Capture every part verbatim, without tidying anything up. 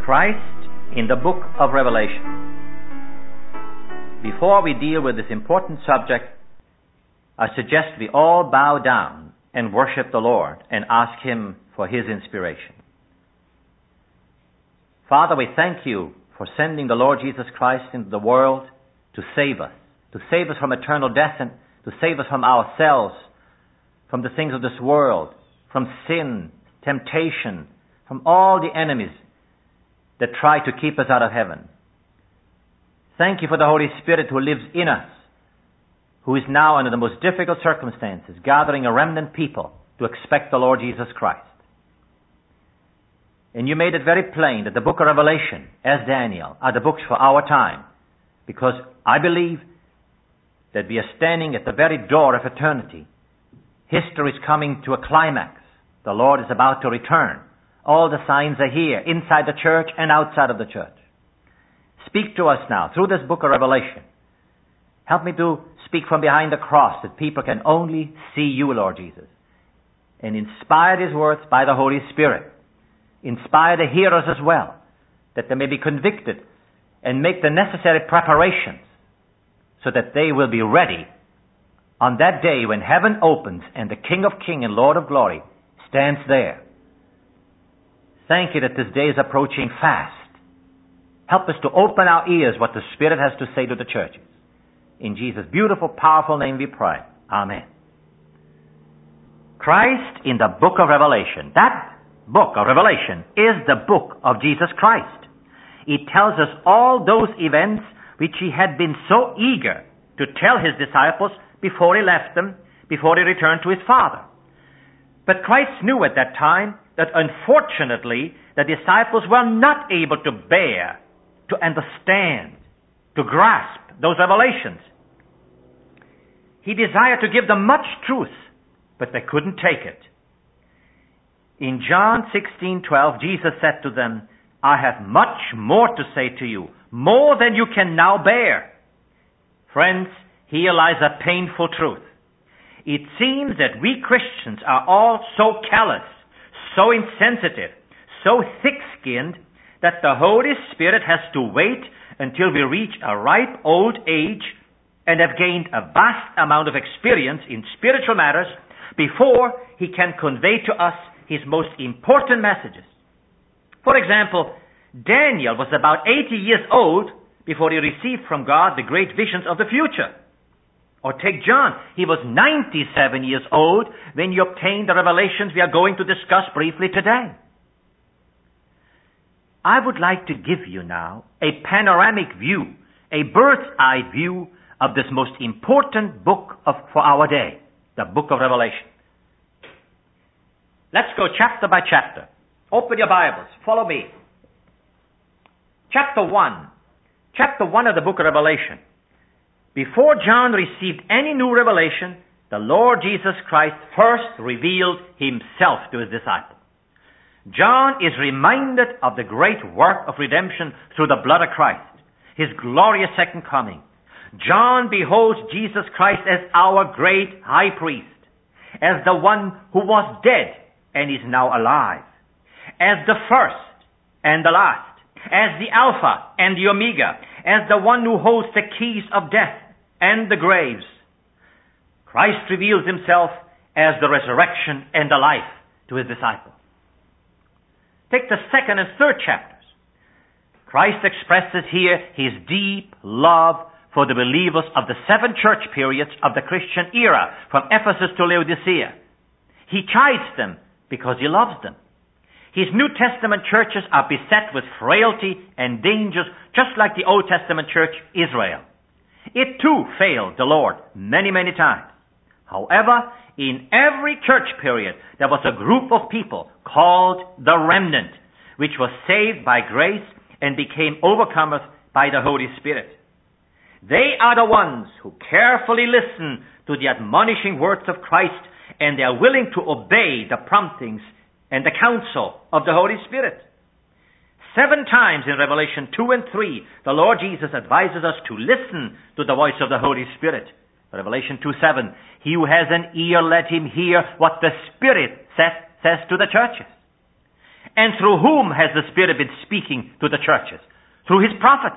Christ in the book of Revelation. Before we deal with this important subject, I suggest we all bow down and worship the Lord and ask Him for His inspiration. Father, we thank You for sending the Lord Jesus Christ into the world to save us, to save us from eternal death and to save us from ourselves, from the things of this world, from sin, temptation, from all the enemies that try to keep us out of heaven. Thank You for the Holy Spirit who lives in us, who is now under the most difficult circumstances, gathering a remnant people to expect the Lord Jesus Christ. And You made it very plain that the book of Revelation, as Daniel, are the books for our time, because I believe that we are standing at the very door of eternity. History is coming to a climax. The Lord is about to return. All the signs are here, inside the church and outside of the church. Speak to us now through this book of Revelation. Help me to speak from behind the cross that people can only see You, Lord Jesus. And inspire these words by the Holy Spirit. Inspire the hearers as well, that they may be convicted and make the necessary preparations so that they will be ready on that day when heaven opens and the King of Kings and Lord of Glory stands there. Thank You that this day is approaching fast. Help us to open our ears what the Spirit has to say to the churches. In Jesus' beautiful, powerful name we pray. Amen. Christ in the book of Revelation. That book of Revelation is the book of Jesus Christ. It tells us all those events which He had been so eager to tell His disciples before He left them, before He returned to His Father. But Christ knew at that time that unfortunately the disciples were not able to bear, to understand, to grasp those revelations. He desired to give them much truth, but they couldn't take it. In John sixteen twelve, Jesus said to them, I have much more to say to you, more than you can now bear. Friends, here lies a painful truth. It seems that we Christians are all so callous, so insensitive, so thick-skinned, that the Holy Spirit has to wait until we reach a ripe old age and have gained a vast amount of experience in spiritual matters before He can convey to us His most important messages. For example, Daniel was about eighty years old before he received from God the great visions of the future. Or take John. He was ninety-seven years old when he obtained the revelations we are going to discuss briefly today. I would like to give you now a panoramic view, a bird's-eye view of this most important book of, for our day, the book of Revelation. Let's go chapter by chapter. Open your Bibles. Follow me. Chapter one. Chapter one of the book of Revelation. Before John received any new revelation, the Lord Jesus Christ first revealed Himself to His disciples. John is reminded of the great work of redemption through the blood of Christ, His glorious second coming. John beholds Jesus Christ as our great high priest, as the one who was dead and is now alive, as the first and the last, as the Alpha and the Omega, as the one who holds the keys of death and the graves. Christ reveals Himself as the resurrection and the life to His disciples. Take the second and third chapters. Christ expresses here His deep love for the believers of the seven church periods of the Christian era, from Ephesus to Laodicea. He chides them because He loves them. His New Testament churches are beset with frailty and dangers, just like the Old Testament church, Israel. It too failed the Lord many, many times. However, in every church period, there was a group of people called the remnant, which was saved by grace and became overcomers by the Holy Spirit. They are the ones who carefully listen to the admonishing words of Christ, and they are willing to obey the promptings and the counsel of the Holy Spirit. Seven times in Revelation two and three, the Lord Jesus advises us to listen to the voice of the Holy Spirit. Revelation two seven, he who has an ear, let him hear what the Spirit says, says to the churches. And through whom has the Spirit been speaking to the churches? Through His prophets,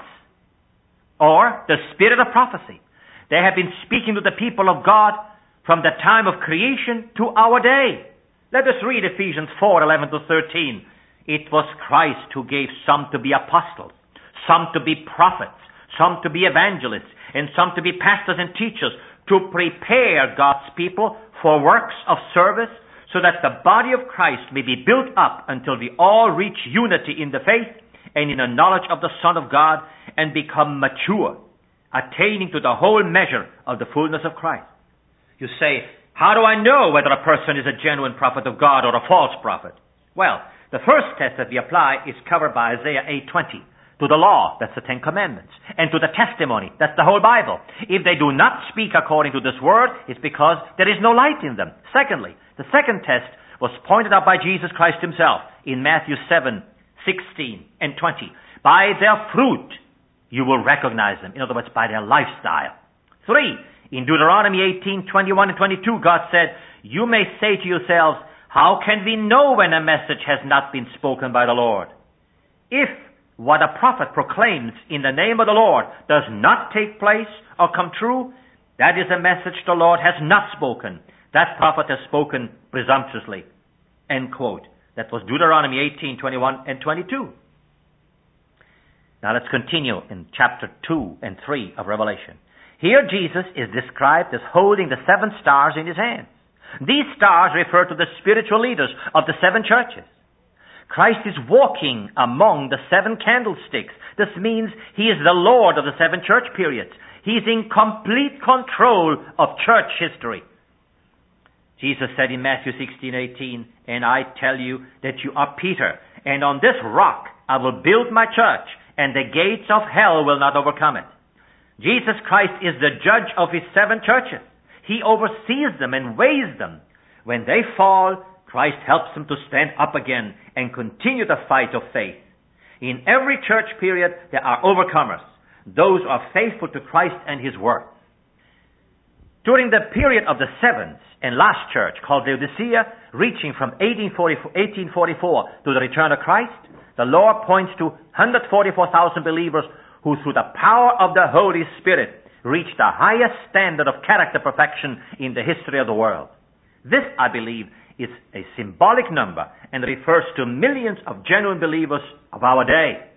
or the Spirit of prophecy. They have been speaking to the people of God from the time of creation to our day. Let us read Ephesians four, eleven to thirteen. It was Christ who gave some to be apostles, some to be prophets, some to be evangelists, and some to be pastors and teachers, to prepare God's people for works of service, so that the body of Christ may be built up until we all reach unity in the faith and in the knowledge of the Son of God, and become mature, attaining to the whole measure of the fullness of Christ. You say, how do I know whether a person is a genuine prophet of God or a false prophet? Well, the first test that we apply is covered by Isaiah eight twenty. To the law, that's the Ten Commandments, and to the testimony, that's the whole Bible. If they do not speak according to this word, it's because there is no light in them. Secondly, the second test was pointed out by Jesus Christ Himself in Matthew seven, sixteen and twenty. By their fruit you will recognize them. In other words, by their lifestyle. Three, in Deuteronomy eighteen, twenty-one and twenty-two, God said, you may say to yourselves, how can we know when a message has not been spoken by the Lord? If what a prophet proclaims in the name of the Lord does not take place or come true, that is a message the Lord has not spoken. That prophet has spoken presumptuously. End quote. That was Deuteronomy eighteen, twenty-one and twenty-two. Now let's continue in chapter two and three of Revelation. Here Jesus is described as holding the seven stars in His hands. These stars refer to the spiritual leaders of the seven churches. Christ is walking among the seven candlesticks. This means He is the Lord of the seven church periods. He's in complete control of church history. Jesus said in Matthew sixteen, eighteen, and I tell you that you are Peter, and on this rock I will build my church, and the gates of hell will not overcome it. Jesus Christ is the judge of His seven churches. He oversees them and weighs them. When they fall, Christ helps them to stand up again and continue the fight of faith. In every church period, there are overcomers, those who are faithful to Christ and His word. During the period of the seventh and last church, called Laodicea, reaching from eighteen forty-four to the return of Christ, the Lord points to one hundred forty-four thousand believers who, through the power of the Holy Spirit, reached the highest standard of character perfection in the history of the world. This, I believe, is a symbolic number and refers to millions of genuine believers of our day.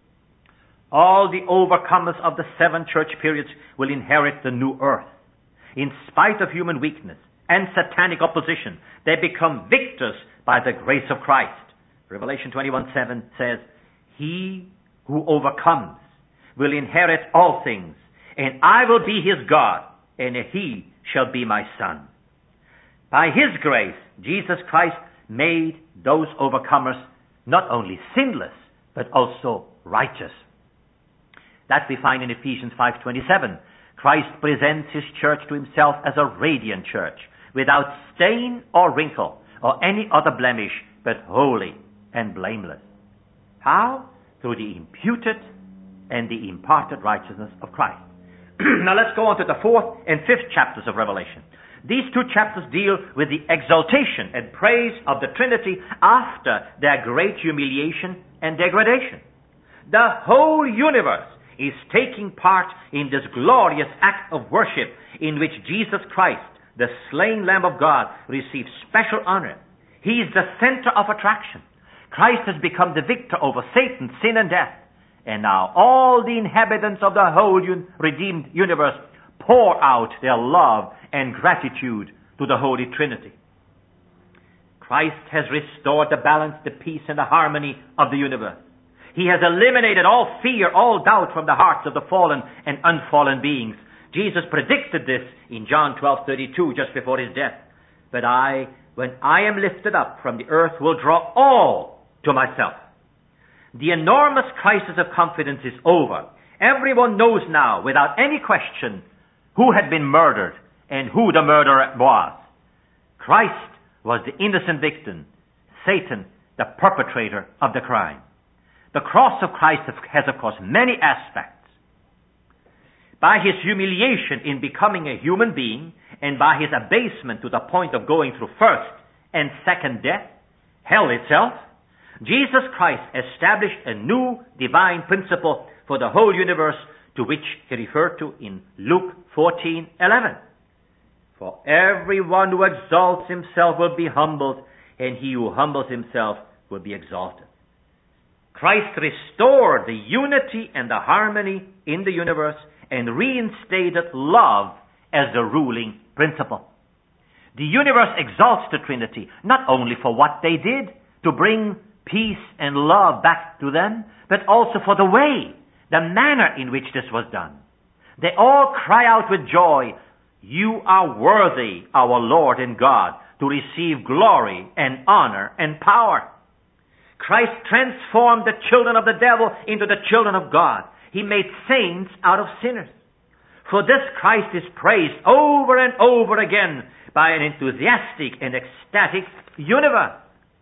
All the overcomers of the seven church periods will inherit the new earth. In spite of human weakness and satanic opposition, they become victors by the grace of Christ. Revelation twenty-one, seven says, He who overcomes will inherit all things, and I will be his God, and he shall be my son. By His grace, Jesus Christ made those overcomers not only sinless, but also righteous. That we find in Ephesians five twenty-seven. Christ presents His church to Himself as a radiant church, without stain or wrinkle, or any other blemish, but holy and blameless. How? Through the imputed and the imparted righteousness of Christ. Now let's go on to the fourth and fifth chapters of Revelation. These two chapters deal with the exaltation and praise of the Trinity after their great humiliation and degradation. The whole universe is taking part in this glorious act of worship in which Jesus Christ, the slain Lamb of God, receives special honor. He is the center of attraction. Christ has become the victor over Satan, sin, and death. And now all the inhabitants of the whole un- redeemed universe pour out their love and gratitude to the Holy Trinity. Christ has restored the balance, the peace, and the harmony of the universe. He has eliminated all fear, all doubt from the hearts of the fallen and unfallen beings. Jesus predicted this in John twelve thirty-two, just before His death. But I, when I am lifted up from the earth, will draw all to myself. The enormous crisis of confidence is over. Everyone knows now, without any question, who had been murdered and who the murderer was. Christ was the innocent victim, Satan the perpetrator of the crime. The cross of Christ has, of course, many aspects. By His humiliation in becoming a human being, and by His abasement to the point of going through first and second death, hell itself, Jesus Christ established a new divine principle for the whole universe, to which he referred to in Luke fourteen eleven. For everyone who exalts himself will be humbled, and he who humbles himself will be exalted. Christ restored the unity and the harmony in the universe and reinstated love as the ruling principle. The universe exalts the Trinity, not only for what they did to bring peace and love back to them, but also for the way, the manner in which this was done. They all cry out with joy, "You are worthy, our Lord and God, to receive glory and honor and power." Christ transformed the children of the devil into the children of God. He made saints out of sinners. For this Christ is praised over and over again by an enthusiastic and ecstatic universe.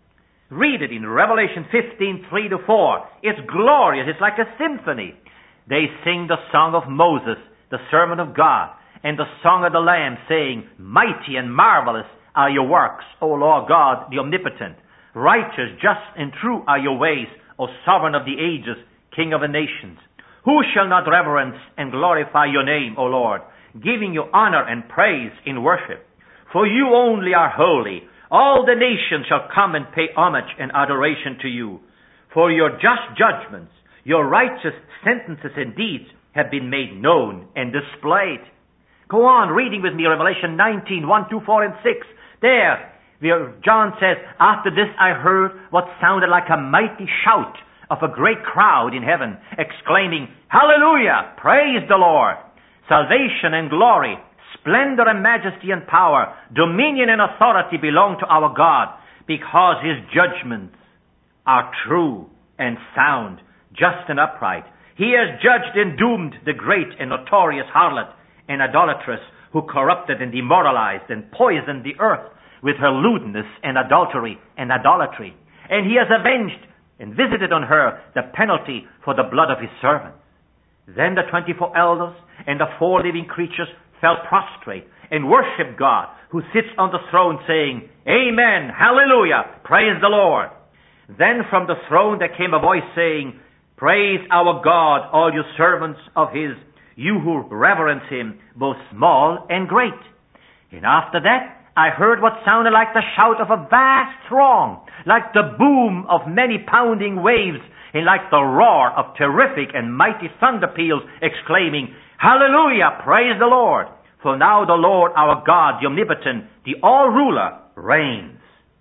Read it in Revelation fifteen, three to four. It's glorious. It's like a symphony. They sing the song of Moses, the servant of God, and the song of the Lamb, saying, "Mighty and marvelous are your works, O Lord God, the omnipotent. Righteous, just, and true are your ways, O sovereign of the ages, King of the nations. Who shall not reverence and glorify your name, O Lord, giving you honor and praise in worship? For you only are holy. All the nations shall come and pay homage and adoration to you. For your just judgments, your righteous sentences and deeds have been made known and displayed." Go on reading with me Revelation nineteen, one, two, four, and six. There, where John says, "After this I heard what sounded like a mighty shout of a great crowd in heaven, exclaiming, 'Hallelujah! Praise the Lord! Salvation and glory, splendor and majesty and power, dominion and authority belong to our God, because his judgments are true and sound, just and upright. He has judged and doomed the great and notorious harlot and idolatress, who corrupted and demoralized and poisoned the earth with her lewdness and adultery and idolatry. And he has avenged and visited on her the penalty for the blood of his servants.' Then the twenty-four elders and the four living creatures fell prostrate and worshiped God, who sits on the throne, saying, 'Amen, hallelujah, praise the Lord.' Then from the throne there came a voice saying, 'Praise our God, all you servants of his, you who reverence him, both small and great.' And after that I heard what sounded like the shout of a vast throng, like the boom of many pounding waves, and like the roar of terrific and mighty thunder peals, exclaiming, 'Hallelujah, praise the Lord! For now the Lord our God, the omnipotent, the all-ruler, reigns.'"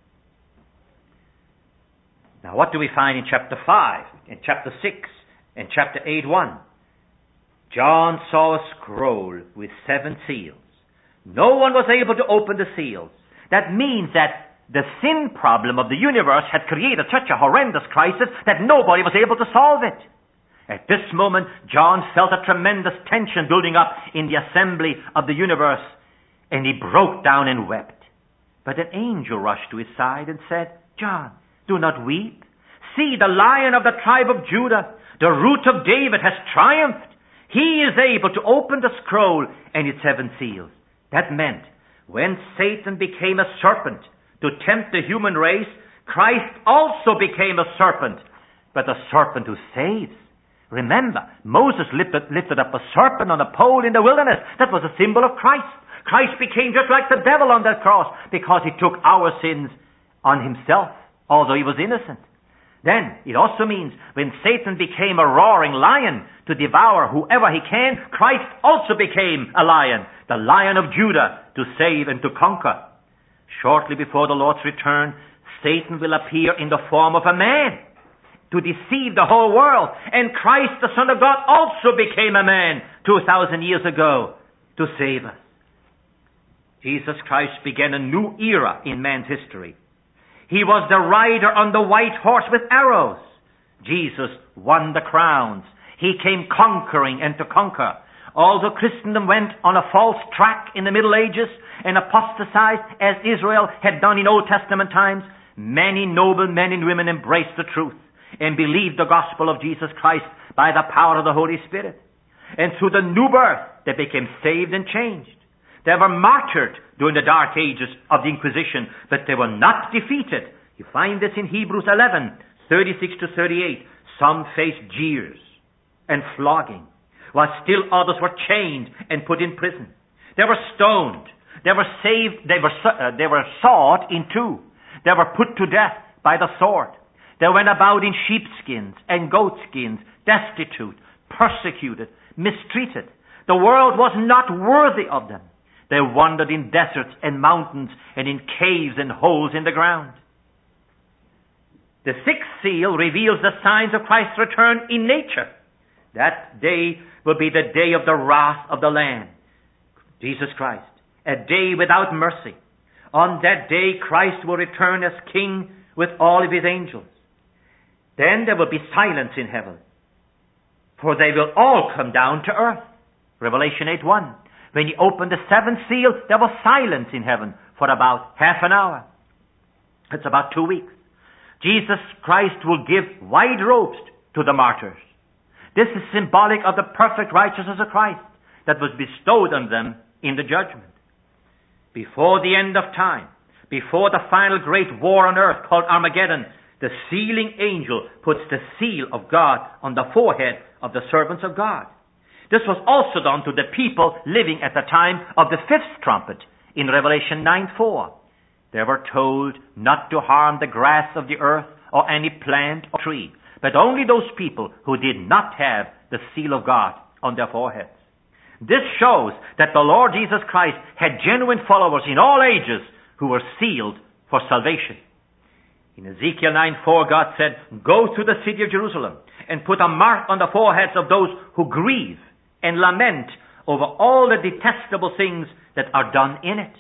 Now what do we find in chapter five, in chapter six, and chapter eight, one? John saw a scroll with seven seals. No one was able to open the seals. That means that the sin problem of the universe had created such a horrendous crisis that nobody was able to solve it. At this moment, John felt a tremendous tension building up in the assembly of the universe, and he broke down and wept. But an angel rushed to his side and said, "John, do not weep. See, the Lion of the tribe of Judah, the Root of David, has triumphed. He is able to open the scroll and its seven seals." That meant when Satan became a serpent to tempt the human race, Christ also became a serpent, but a serpent who saves. Remember, Moses lifted, lifted up a serpent on a pole in the wilderness. That was a symbol of Christ. Christ became just like the devil on that cross because he took our sins on himself, although he was innocent. Then it also means when Satan became a roaring lion to devour whoever he can, Christ also became a lion, the Lion of Judah, to save and to conquer. Shortly before the Lord's return, Satan will appear in the form of a man to deceive the whole world. And Christ, the Son of God, also became a man two thousand years ago to save us. Jesus Christ began a new era in man's history. He was the rider on the white horse with arrows. Jesus won the crowns. He came conquering and to conquer. Although Christendom went on a false track in the Middle Ages and apostatized as Israel had done in Old Testament times, many noble men and women embraced the truth and believed the gospel of Jesus Christ by the power of the Holy Spirit. And through the new birth, they became saved and changed. They were martyred during the dark ages of the Inquisition, but they were not defeated. You find this in Hebrews eleven, thirty-six to thirty-eight, some faced jeers and flogging, while still others were chained and put in prison. They were stoned. They were saved. They were uh, they were sawed in two. They were put to death by the sword. They went about in sheepskins and goatskins, destitute, persecuted, mistreated. The world was not worthy of them. They wandered in deserts and mountains and in caves and holes in the ground. The sixth seal reveals the signs of Christ's return in nature. That day will be the day of the wrath of the Lamb, Jesus Christ, a day without mercy. On that day, Christ will return as King with all of his angels. Then there will be silence in heaven, for they will all come down to earth. Revelation eight one. When he opened the seventh seal, there was silence in heaven for about half an hour. It's about two weeks. Jesus Christ will give white robes to the martyrs. This is symbolic of the perfect righteousness of Christ that was bestowed on them in the judgment. Before the end of time, before the final great war on earth called Armageddon, the sealing angel puts the seal of God on the forehead of the servants of God. This was also done to the people living at the time of the fifth trumpet in Revelation nine four. They were told not to harm the grass of the earth or any plant or tree, but only those people who did not have the seal of God on their foreheads. This shows that the Lord Jesus Christ had genuine followers in all ages who were sealed for salvation. In Ezekiel nine four, God said, "Go to the city of Jerusalem and put a mark on the foreheads of those who grieve and lament over all the detestable things that are done in it."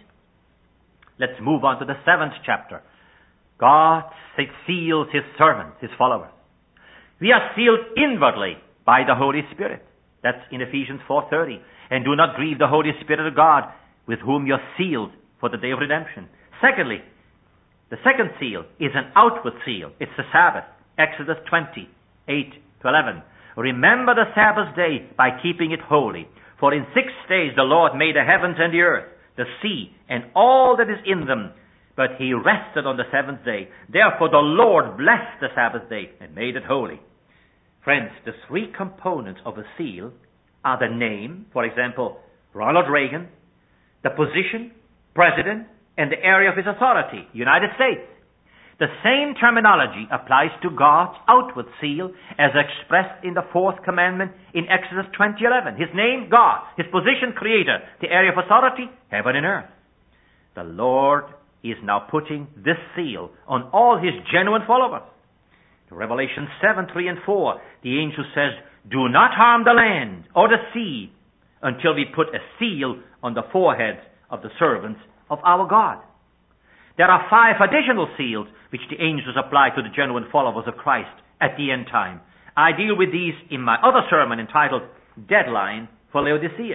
Let's move on to the seventh chapter. God seals his servants, his followers. We are sealed inwardly by the Holy Spirit. That's in Ephesians four thirty. And do not grieve the Holy Spirit of God, with whom you're sealed for the day of redemption. Secondly, the second seal is an outward seal. It's the Sabbath. Exodus twenty, eight to eleven. Remember the Sabbath day by keeping it holy. For in six days the Lord made the heavens and the earth, the sea, and all that is in them. But he rested on the seventh day. Therefore the Lord blessed the Sabbath day and made it holy. Friends, the three components of a seal are the name, for example, Ronald Reagan, the position, president, and the area of his authority, United States. The same terminology applies to God's outward seal as expressed in the fourth commandment in Exodus twenty eleven. His name, God. His position, Creator. The area of authority, heaven and earth. The Lord is now putting this seal on all his genuine followers. Revelation seven, three and four, the angel says, "Do not harm the land or the sea until we put a seal on the foreheads of the servants of our God." There are five additional seals which the angels apply to the genuine followers of Christ at the end time. I deal with these in my other sermon entitled Deadline for Laodicea.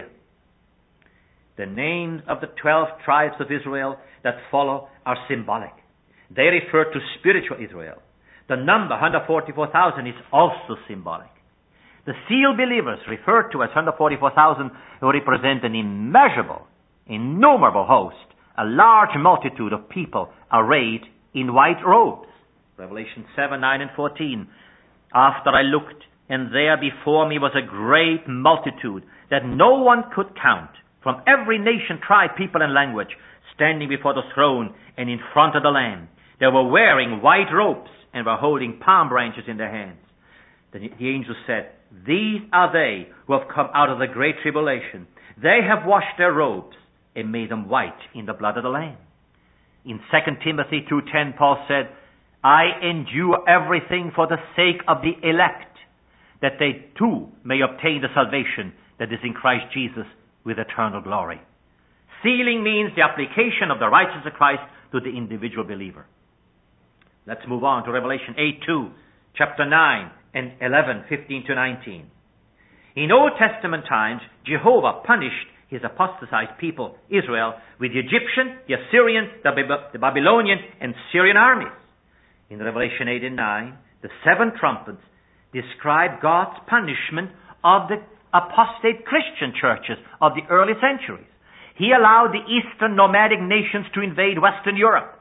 The names of the twelve tribes of Israel that follow are symbolic. They refer to spiritual Israel. The number one hundred forty-four thousand is also symbolic. The sealed believers referred to as one hundred forty-four thousand who represent an immeasurable, innumerable host, a large multitude of people arrayed in white robes. Revelation seven, nine and fourteen. After I looked, and there before me was a great multitude that no one could count, from every nation, tribe, people, and language, standing before the throne and in front of the Lamb. They were wearing white robes and were holding palm branches in their hands. The, the angel said, "These are they who have come out of the great tribulation. They have washed their robes and made them white in the blood of the Lamb." In Second Timothy two ten, Paul said, "I endure everything for the sake of the elect, that they too may obtain the salvation that is in Christ Jesus with eternal glory." Sealing means the application of the righteousness of Christ to the individual believer. Let's move on to Revelation eight two, chapter nine and eleven, fifteen to nineteen. In Old Testament times, Jehovah punished his apostatized people, Israel, with the Egyptian, the Assyrian, the, Bab- the Babylonian, and Syrian armies. In Revelation eight and nine, the seven trumpets describe God's punishment of the apostate Christian churches of the early centuries. He allowed the eastern nomadic nations to invade Western Europe,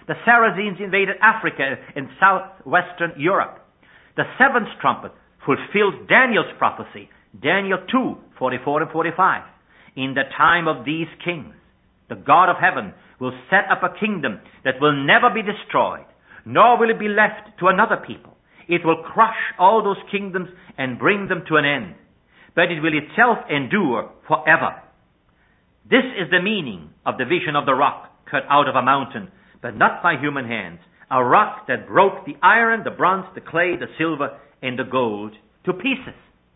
The Saracens invaded Africa and southwestern Europe. The seventh trumpet fulfilled Daniel's prophecy, Daniel two, forty-four and forty-five. In the time of these kings, the God of heaven will set up a kingdom that will never be destroyed, nor will it be left to another people. It will crush all those kingdoms and bring them to an end, but it will itself endure forever. This is the meaning of the vision of the rock cut out of a mountain, but not by human hands, a rock that broke the iron, the bronze, the clay, the silver, and the gold to pieces.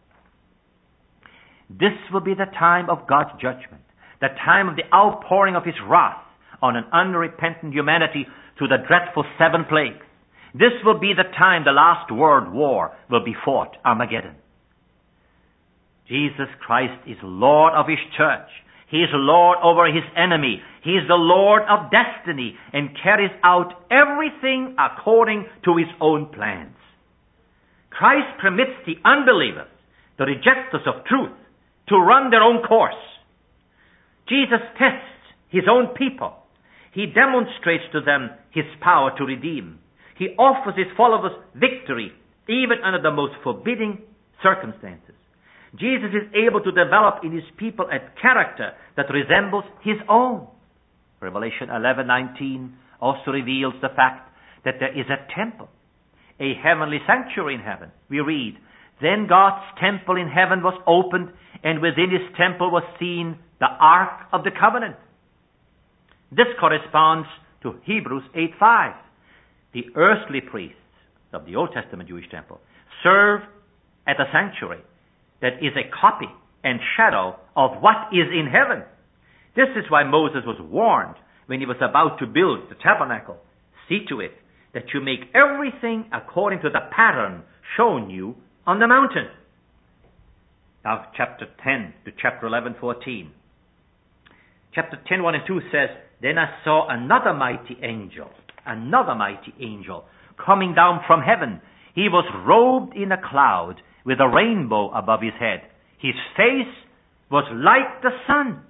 This will be the time of God's judgment, the time of the outpouring of his wrath on an unrepentant humanity through the dreadful seven plagues. This will be the time the last world war will be fought, Armageddon. Jesus Christ is Lord of his church. He is Lord over his enemy. He is the Lord of destiny and carries out everything according to his own plans. Christ permits the unbelievers, the rejectors of truth, to run their own course. Jesus tests his own people. He demonstrates to them his power to redeem. He offers his followers victory even under the most forbidding circumstances. Jesus is able to develop in his people a character that resembles his own. Revelation eleven nineteen also reveals the fact that there is a temple, a heavenly sanctuary in heaven. We read, "Then God's temple in heaven was opened, and within his temple was seen the Ark of the Covenant." This corresponds to Hebrews eight five. The earthly priests of the Old Testament Jewish temple serve at the sanctuary that is a copy and shadow of what is in heaven. This is why Moses was warned when he was about to build the tabernacle. See to it that you make everything according to the pattern shown you on the mountain. Now chapter ten to chapter eleven, fourteen. Chapter ten, one and two says, "Then I saw another mighty angel, another mighty angel, coming down from heaven. He was robed in a cloud with a rainbow above his head. His face was like the sun."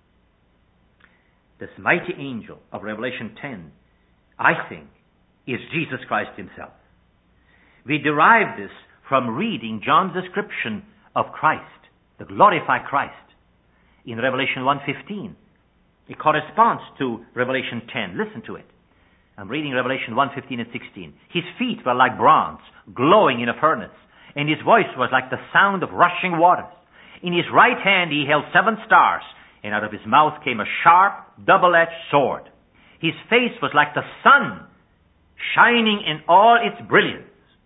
This mighty angel of Revelation ten, I think, is Jesus Christ himself. We derive this from reading John's description of Christ, the glorified Christ, in Revelation one fifteen. It corresponds to Revelation ten. Listen to it. I'm reading Revelation one fifteen and sixteen. "His feet were like bronze, glowing in a furnace, and his voice was like the sound of rushing waters. In his right hand he held seven stars, and out of his mouth came a sharp, double-edged sword. His face was like the sun, shining in all its brilliance."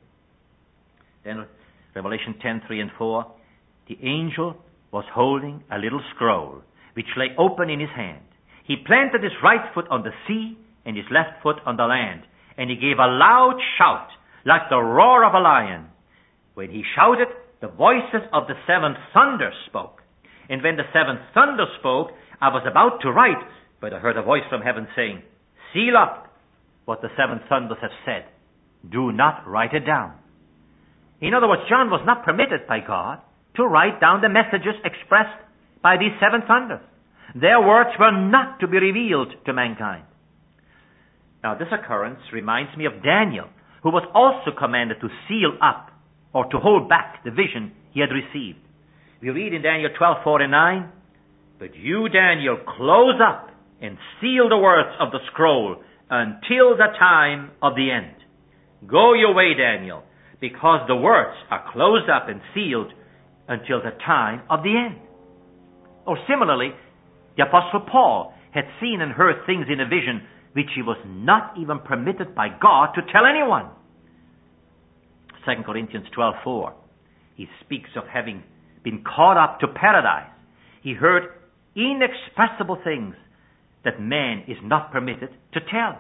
Then Revelation ten, three and four. "The angel was holding a little scroll, which lay open in his hand. He planted his right foot on the sea and his left foot on the land, and he gave a loud shout like the roar of a lion. When he shouted, the voices of the seven thunders spoke. And when the seventh thunder spoke, I was about to write, but I heard a voice from heaven saying, 'Seal up what the seven thunders have said. Do not write it down.'" In other words, John was not permitted by God to write down the messages expressed by these seven thunders. Their words were not to be revealed to mankind. Now, this occurrence reminds me of Daniel, who was also commanded to seal up or to hold back the vision he had received. We read in Daniel twelve, four and nine, "But you, Daniel, close up and seal the words of the scroll until the time of the end. Go your way, Daniel, because the words are closed up and sealed until the time of the end." Or similarly, the Apostle Paul had seen and heard things in a vision which he was not even permitted by God to tell anyone. Second Corinthians twelve, four. He speaks of having been caught up to paradise. He heard inexpressible things that man is not permitted to tell.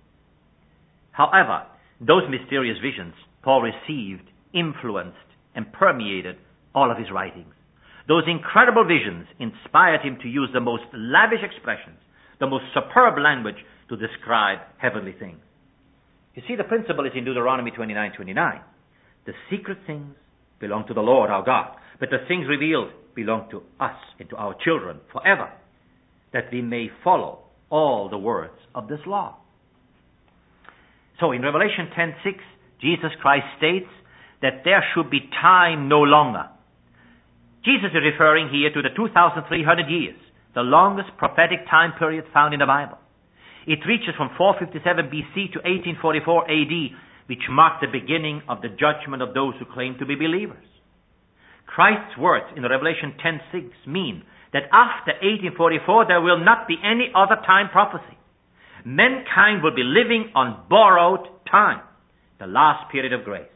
However, those mysterious visions Paul received, influenced, and permeated all of his writings. Those incredible visions inspired him to use the most lavish expressions, the most superb language to describe heavenly things. You see, the principle is in Deuteronomy twenty-nine, twenty-nine. "The secret things belong to the Lord our God, but the things revealed belong to us and to our children forever, that we may follow all the words of this law." So in Revelation ten six, Jesus Christ states that there should be time no longer. Jesus is referring here to the two thousand three hundred years, the longest prophetic time period found in the Bible. It reaches from four fifty-seven B C to eighteen forty-four A D, which marked the beginning of the judgment of those who claim to be believers. Christ's words in Revelation ten six mean that after eighteen forty-four there will not be any other time prophecy. Mankind will be living on borrowed time, the last period of grace.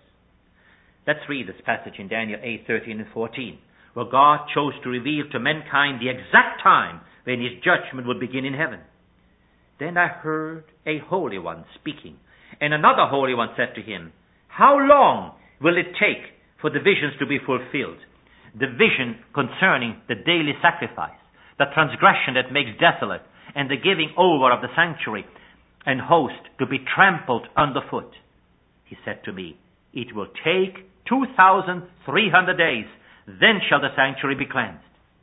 Let's read this passage in Daniel eight thirteen and fourteen, where God chose to reveal to mankind the exact time when his judgment would begin in heaven. Then I heard a holy one speaking, and another holy one said to him, "How long will it take for the visions to be fulfilled?" The vision concerning the daily sacrifice, the transgression that makes desolate, and the giving over of the sanctuary and host to be trampled underfoot. He said to me, "It will take two thousand three hundred days, then shall the sanctuary be cleansed."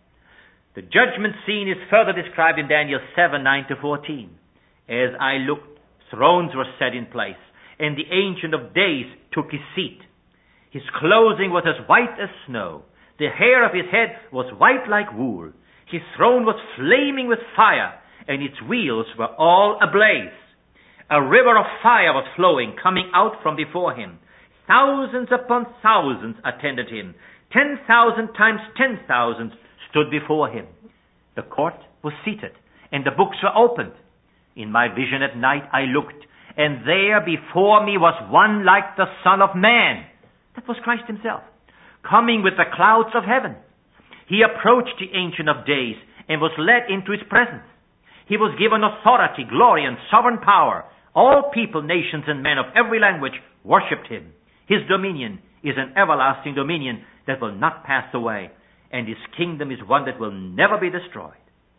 The judgment scene is further described in Daniel seven nine to fourteen. As I looked, thrones were set in place, and the Ancient of Days took his seat. His clothing was as white as snow. The hair of his head was white like wool. His throne was flaming with fire, and its wheels were all ablaze. A river of fire was flowing, coming out from before him. Thousands upon thousands attended him. Ten thousand times ten thousand stood before him. The court was seated, and the books were opened. In my vision at night I looked, and there before me was one like the Son of Man. That was Christ himself, coming with the clouds of heaven. He approached the Ancient of Days and was led into his presence. He was given authority, glory, and sovereign power. All people, nations, and men of every language worshipped him. His dominion is an everlasting dominion that will not pass away, and his kingdom is one that will never be destroyed.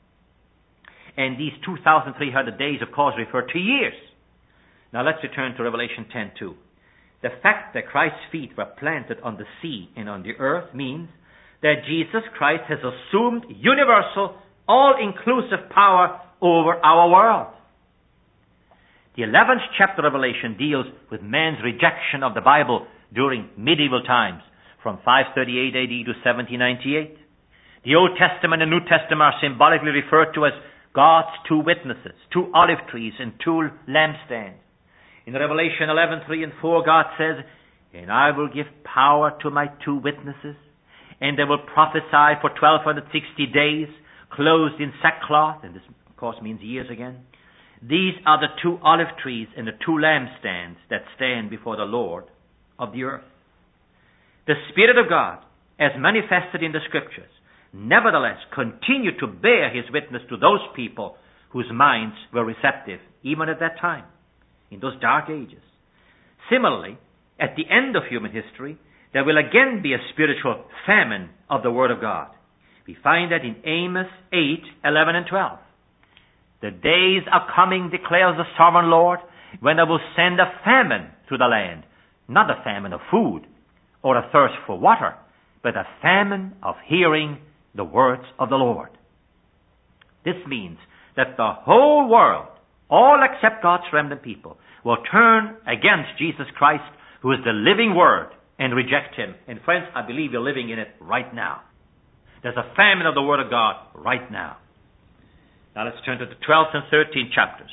And these two thousand three hundred days, of course, refer to years. Now let's return to Revelation ten two. The fact that Christ's feet were planted on the sea and on the earth means that Jesus Christ has assumed universal, all-inclusive power over our world. The eleventh chapter of Revelation deals with man's rejection of the Bible during medieval times, from five thirty-eight A D to seventeen ninety-eight. The Old Testament and New Testament are symbolically referred to as God's two witnesses, two olive trees, and two lampstands. In Revelation eleven three and four, God says, "And I will give power to my two witnesses, and they will prophesy for twelve sixty days, clothed in sackcloth," and this, of course, means years again. "These are the two olive trees and the two lampstands that stand before the Lord of the earth." The Spirit of God, as manifested in the Scriptures, nevertheless continued to bear his witness to those people whose minds were receptive, even at that time, in those dark ages. Similarly, at the end of human history, there will again be a spiritual famine of the Word of God. We find that in Amos eight eleven and twelve. "The days are coming, declares the sovereign Lord, when I will send a famine through the land, not a famine of food or a thirst for water, but a famine of hearing the words of the Lord." This means that the whole world, all except God's remnant people, will turn against Jesus Christ, who is the living Word, and reject him. And friends, I believe you're living in it right now. There's a famine of the Word of God right now. Now let's turn to the twelfth and thirteenth chapters.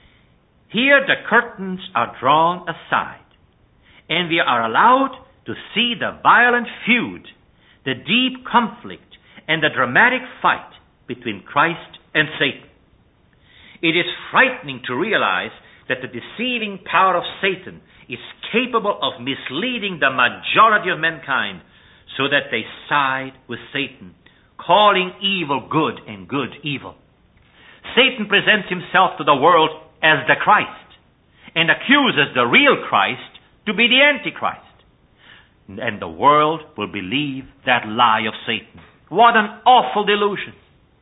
Here the curtains are drawn aside, and we are allowed to see the violent feud, the deep conflict, and the dramatic fight between Christ and Satan. It is frightening to realize that the deceiving power of Satan is capable of misleading the majority of mankind so that they side with Satan, calling evil good and good evil. Satan presents himself to the world as the Christ and accuses the real Christ to be the Antichrist. And the world will believe that lie of Satan. What an awful delusion.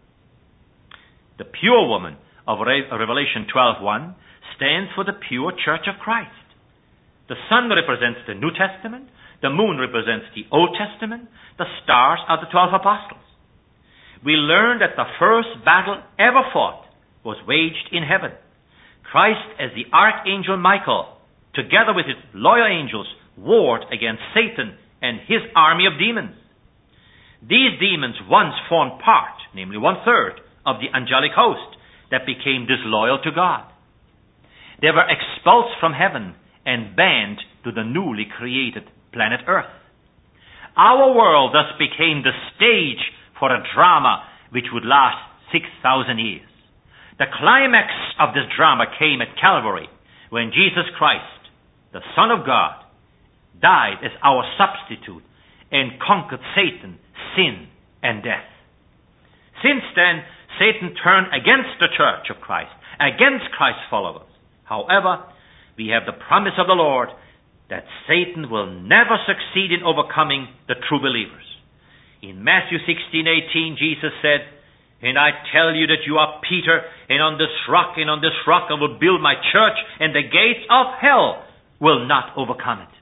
The pure woman of Revelation twelve one stands for the pure church of Christ. The sun represents the New Testament. The moon represents the Old Testament. The stars are the twelve apostles. We learn that the first battle ever fought was waged in heaven. Christ, as the archangel Michael, together with its loyal angels, warred against Satan and his army of demons. These demons once formed part, namely one-third, of the angelic host that became disloyal to God. They were expelled from heaven and banned to the newly created planet Earth. Our world thus became the stage for a drama which would last six thousand years. The climax of this drama came at Calvary, when Jesus Christ, the Son of God, died as our substitute and conquered Satan, sin, and death. Since then, Satan turned against the church of Christ, against Christ's followers. However, we have the promise of the Lord that Satan will never succeed in overcoming the true believers. In Matthew sixteen eighteen, Jesus said, "And I tell you that you are Peter, and on this rock, and on this rock I will build my church, and the gates of hell will not overcome it."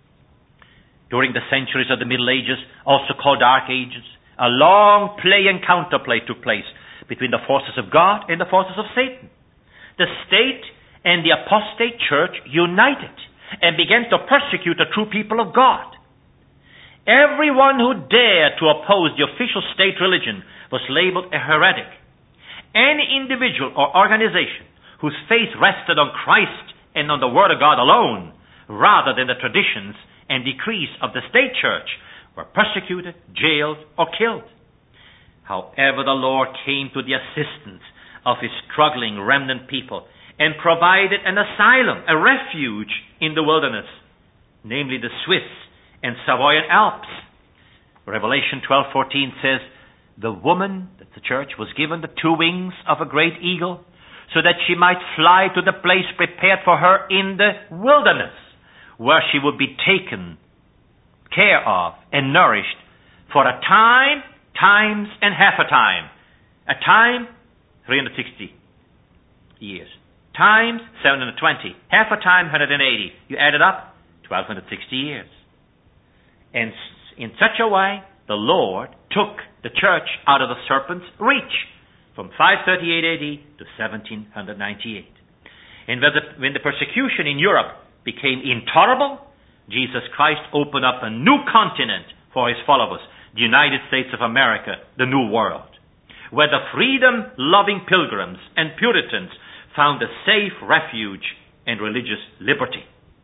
During the centuries of the Middle Ages, also called Dark Ages, a long play and counterplay took place between the forces of God and the forces of Satan. The state and the apostate church united and began to persecute the true people of God. Everyone who dared to oppose the official state religion was labeled a heretic. Any individual or organization whose faith rested on Christ and on the Word of God alone, rather than the traditions and decrees of the state church, were persecuted, jailed, or killed. However, the Lord came to the assistance of his struggling remnant people and provided an asylum, a refuge in the wilderness, namely the Swiss and Savoyan Alps. Revelation twelve fourteen says, "The woman," that's the church, "was given the two wings of a great eagle, so that she might fly to the place prepared for her in the wilderness, where she would be taken care of and nourished for a time, times, and half a time." A time, three hundred sixty years. Times, seven hundred twenty. Half a time, one hundred eighty. You add it up, twelve sixty years. And in such a way, the Lord took the church out of the serpent's reach from five thirty-eight A D to seventeen ninety-eight. And when the, when the persecution in Europe became intolerable, Jesus Christ opened up a new continent for his followers, the United States of America, the New World, where the freedom-loving pilgrims and Puritans found a safe refuge and religious liberty.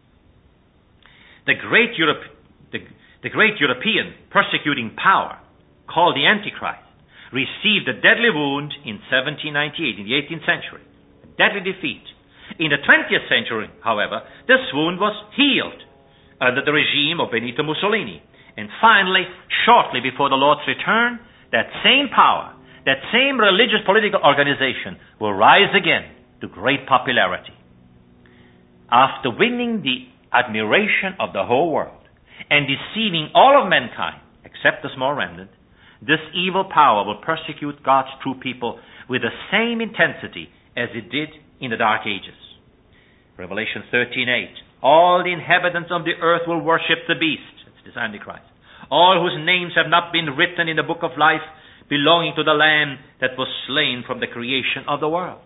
The great Europe, the, the great European persecuting power, called the Antichrist, received a deadly wound in seventeen ninety-eight, in the eighteenth century, a deadly defeat. In the twentieth century, however, this wound was healed under the regime of Benito Mussolini. And finally, shortly before the Lord's return, that same power, that same religious political organization will rise again to great popularity. After winning the admiration of the whole world and deceiving all of mankind, except the small remnant, this evil power will persecute God's true people with the same intensity as it did in the Dark Ages. Revelation thirteen eight. "All the inhabitants of the earth will worship the beast," that's this Antichrist, "all whose names have not been written in the book of life belonging to the Lamb that was slain from the creation of the world."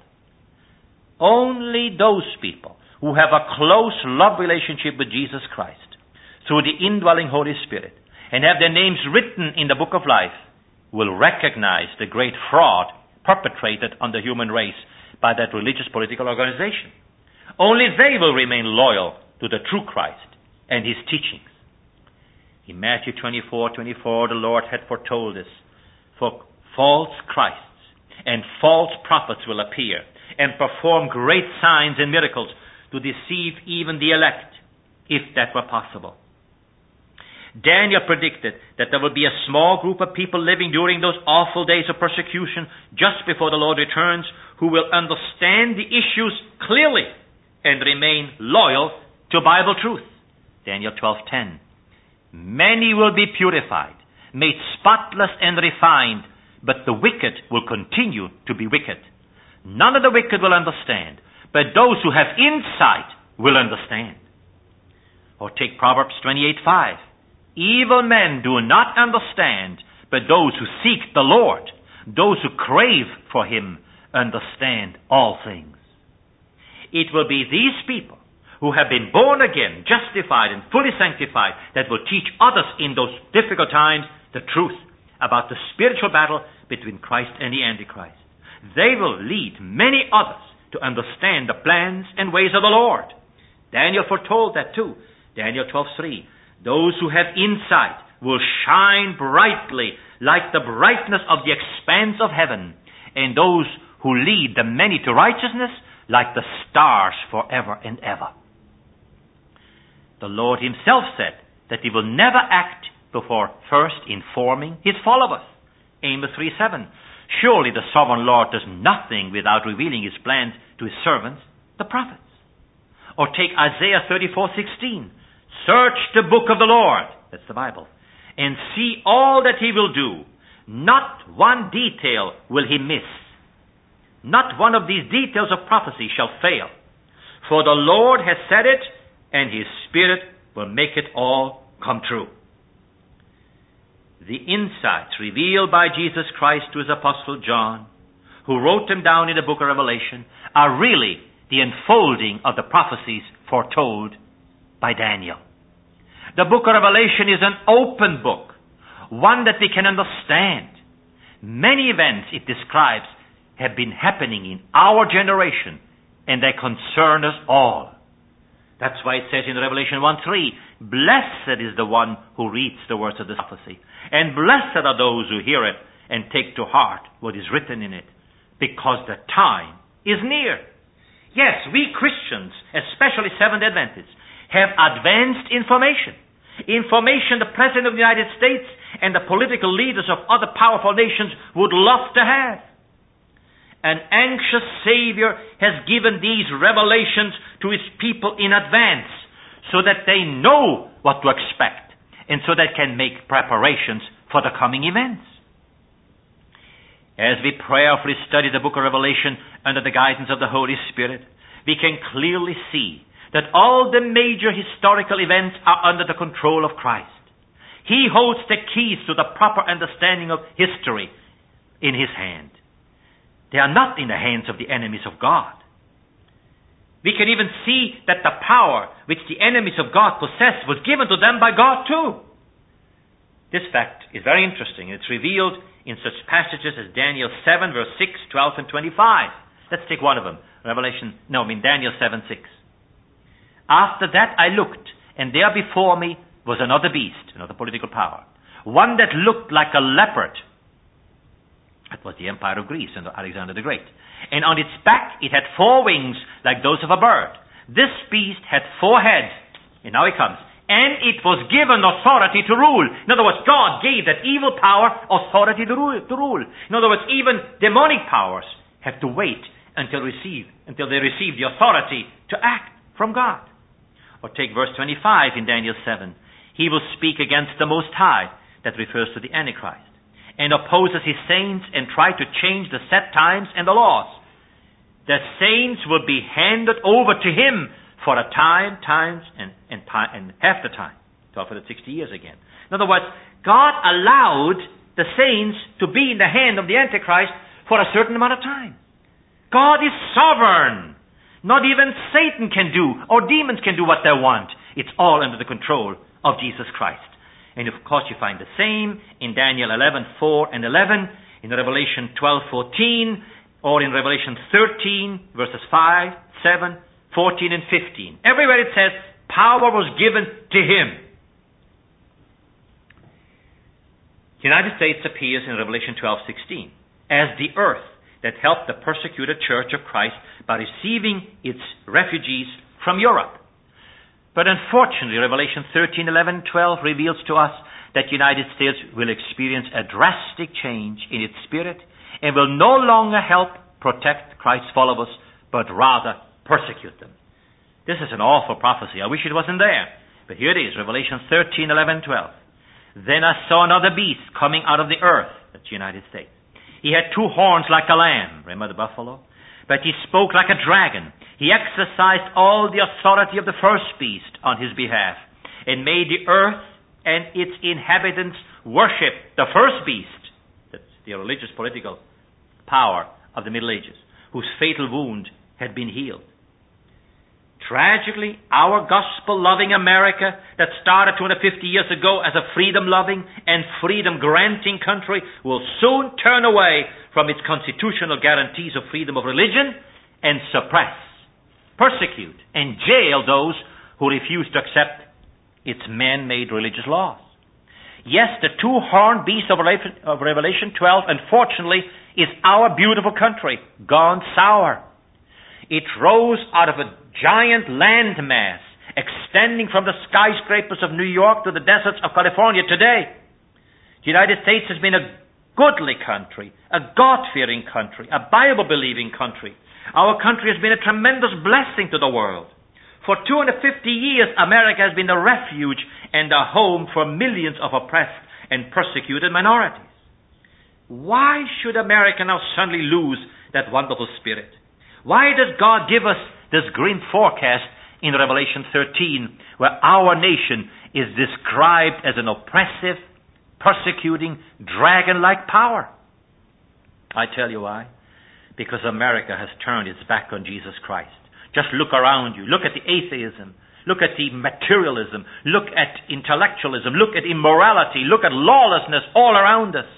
Only those people who have a close love relationship with Jesus Christ through the indwelling Holy Spirit and have their names written in the book of life will recognize the great fraud perpetrated on the human race by that religious political organization. Only they will remain loyal to the true Christ and his teachings. In Matthew twenty-four twenty-four, the Lord had foretold this. "For false Christs and false prophets will appear and perform great signs and miracles to deceive even the elect, if that were possible." Daniel predicted that there would be a small group of people living during those awful days of persecution just before the Lord returns, who will understand the issues clearly and remain loyal to Bible truth. Daniel twelve ten. "Many will be purified, made spotless and refined, but the wicked will continue to be wicked. None of the wicked will understand, but those who have insight will understand." Or take Proverbs twenty-eight five. "Evil men do not understand, but those who seek the Lord, those who crave for him, understand all things." It will be these people who have been born again, justified, and fully sanctified, that will teach others in those difficult times the truth about the spiritual battle between Christ and the Antichrist. They will lead many others to understand the plans and ways of the Lord. Daniel foretold that too. Daniel twelve three. Those who have insight will shine brightly like the brightness of the expanse of heaven, and those who lead the many to righteousness like the stars forever and ever. The Lord himself said that he will never act before first informing his followers. Amos three seven. Surely the sovereign Lord does nothing without revealing his plans to his servants, the prophets. Or take Isaiah thirty-four sixteen. Search the book of the Lord, that's the Bible, and see all that he will do. Not one detail will he miss. Not one of these details of prophecy shall fail. For the Lord has said it, and his Spirit will make it all come true. The insights revealed by Jesus Christ to his apostle John, who wrote them down in the book of Revelation, are really the unfolding of the prophecies foretold by Daniel. The book of Revelation is an open book, one that we can understand. Many events it describes have been happening in our generation, and they concern us all. That's why it says in Revelation one three, blessed is the one who reads the words of this prophecy, and blessed are those who hear it and take to heart what is written in it, because the time is near. Yes, we Christians, especially Seventh-day Adventists, have advanced information. Information the President of the United States and the political leaders of other powerful nations would love to have. An anxious Savior has given these revelations to his people in advance so that they know what to expect and so they can make preparations for the coming events. As we prayerfully study the book of Revelation under the guidance of the Holy Spirit, we can clearly see that all the major historical events are under the control of Christ. He holds the keys to the proper understanding of history in his hand. They are not in the hands of the enemies of God. We can even see that the power which the enemies of God possess was given to them by God too. This fact is very interesting. It's revealed in such passages as Daniel seven, verse six, twelve, and twenty-five. Let's take one of them. Revelation, no, I mean Daniel seven, six. After that I looked, and there before me was another beast, another political power, one that looked like a leopard. That was the empire of Greece under Alexander the Great. And on its back it had four wings like those of a bird. This beast had four heads. And now it comes. And it was given authority to rule. In other words, God gave that evil power authority to rule. To rule. In other words, even demonic powers have to wait until receive until they receive the authority to act from God. Or take verse twenty-five in Daniel seven. He will speak against the Most High. That refers to the Antichrist. And opposes his saints and try to change the set times and the laws. The saints will be handed over to him for a time, times, and, and, and half the time. So for the sixty years again. In other words, God allowed the saints to be in the hand of the Antichrist for a certain amount of time. God is sovereign. Not even Satan can do, or demons can do what they want. It's all under the control of Jesus Christ. And of course you find the same in Daniel eleven, four and eleven, in Revelation twelve, fourteen, or in Revelation thirteen, verses five, seven, fourteen, and fifteen. Everywhere it says, power was given to him. The United States appears in Revelation twelve, sixteen, as the earth that helped the persecuted church of Christ by receiving its refugees from Europe. But unfortunately, Revelation thirteen, eleven, twelve reveals to us that the United States will experience a drastic change in its spirit and will no longer help protect Christ's followers, but rather persecute them. This is an awful prophecy. I wish it wasn't there. But here it is, Revelation thirteen, eleven, twelve. Then I saw another beast coming out of the earth, that's the United States. He had two horns like a lamb, remember the buffalo? But he spoke like a dragon. He exercised all the authority of the first beast on his behalf, and made the earth and its inhabitants worship the first beast. That's the religious political power of the Middle Ages, whose fatal wound had been healed. Tragically, our gospel-loving America that started two hundred fifty years ago as a freedom-loving and freedom-granting country will soon turn away from its constitutional guarantees of freedom of religion and suppress, persecute, and jail those who refuse to accept its man-made religious laws. Yes, the two-horned beast of Revelation twelve, unfortunately, is our beautiful country, gone sour. It rose out of a giant landmass extending from the skyscrapers of New York to the deserts of California today. The United States has been a goodly country, a God-fearing country, a Bible-believing country. Our country has been a tremendous blessing to the world. For two hundred fifty years, America has been a refuge and a home for millions of oppressed and persecuted minorities. Why should America now suddenly lose that wonderful spirit? Why does God give us this grim forecast in Revelation thirteen, where our nation is described as an oppressive, persecuting, dragon-like power? I tell you why. Because America has turned its back on Jesus Christ. Just look around you. Look at the atheism. Look at the materialism. Look at intellectualism. Look at immorality. Look at lawlessness all around us.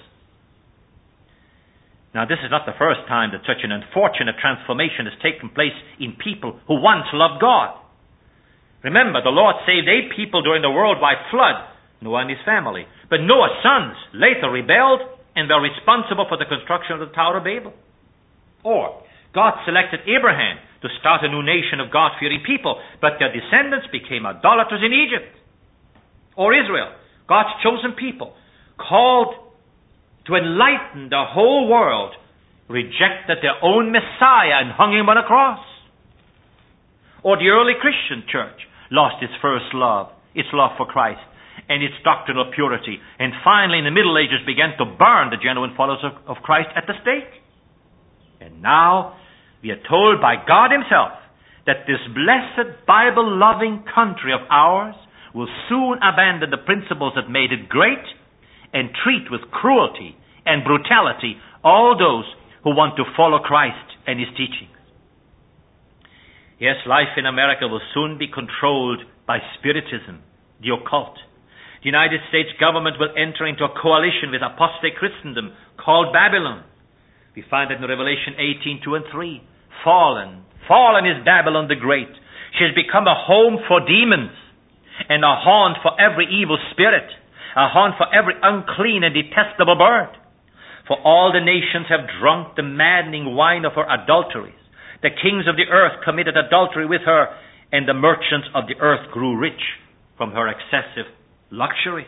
Now, this is not the first time that such an unfortunate transformation has taken place in people who once loved God. Remember, the Lord saved eight people during the worldwide flood, Noah and his family. But Noah's sons later rebelled and were responsible for the construction of the Tower of Babel. Or, God selected Abraham to start a new nation of God-fearing people, but their descendants became idolaters in Egypt. Or Israel, God's chosen people, called to enlighten the whole world, rejected their own Messiah and hung him on a cross. Or the early Christian church lost its first love, its love for Christ, and its doctrinal purity, and finally in the Middle Ages began to burn the genuine followers of, of Christ at the stake. And now we are told by God himself that this blessed, Bible-loving country of ours will soon abandon the principles that made it great and treat with cruelty and brutality all those who want to follow Christ and his teachings. Yes, life in America will soon be controlled by Spiritism, the occult. The United States government will enter into a coalition with apostate Christendom called Babylon. We find that in Revelation eighteen, two and three. Fallen, fallen is Babylon the Great. She has become a home for demons and a haunt for every evil spirit, a haunt for every unclean and detestable bird. For all the nations have drunk the maddening wine of her adulteries. The kings of the earth committed adultery with her, and the merchants of the earth grew rich from her excessive luxuries.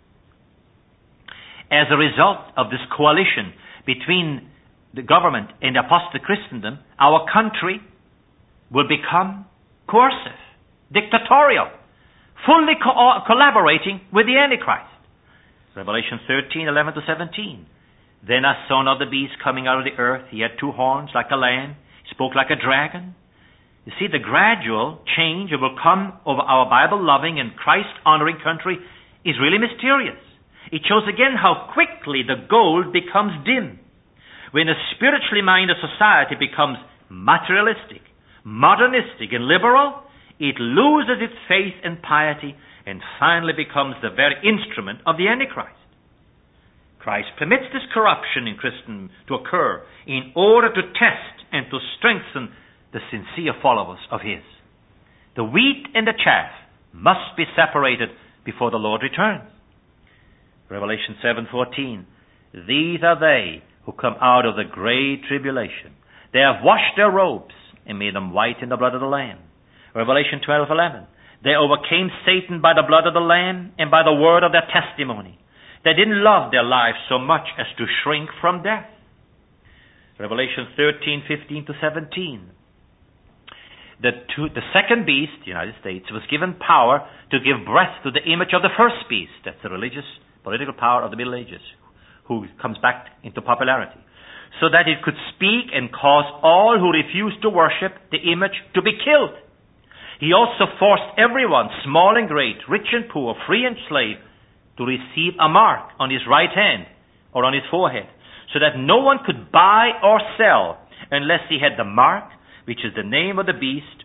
As a result of this coalition between the government and the apostate Christendom, our country will become coercive, dictatorial, fully co- collaborating with the Antichrist. Revelation thirteen, eleven to seventeen. Then I saw another beast coming out of the earth. He had two horns like a lamb. He spoke like a dragon. You see, the gradual change that will come over our Bible-loving and Christ-honoring country is really mysterious. It shows again how quickly the gold becomes dim. When a spiritually minded society becomes materialistic, modernistic, and liberal, it loses its faith and piety and finally becomes the very instrument of the Antichrist. Christ permits this corruption in Christendom to occur in order to test and to strengthen the sincere followers of his. The wheat and the chaff must be separated before the Lord returns. Revelation seven fourteen. These are they who come out of the great tribulation. They have washed their robes and made them white in the blood of the Lamb. Revelation twelve eleven. They overcame Satan by the blood of the Lamb and by the word of their testimony. They didn't love their lives so much as to shrink from death. Revelation thirteen fifteen to seventeen. The, two, the second beast, the United States, was given power to give breath to the image of the first beast. That's the religious, political power of the Middle Ages, who comes back into popularity, so that it could speak and cause all who refused to worship the image to be killed. He also forced everyone, small and great, rich and poor, free and slave, to receive a mark on his right hand or on his forehead, so that no one could buy or sell unless he had the mark, which is the name of the beast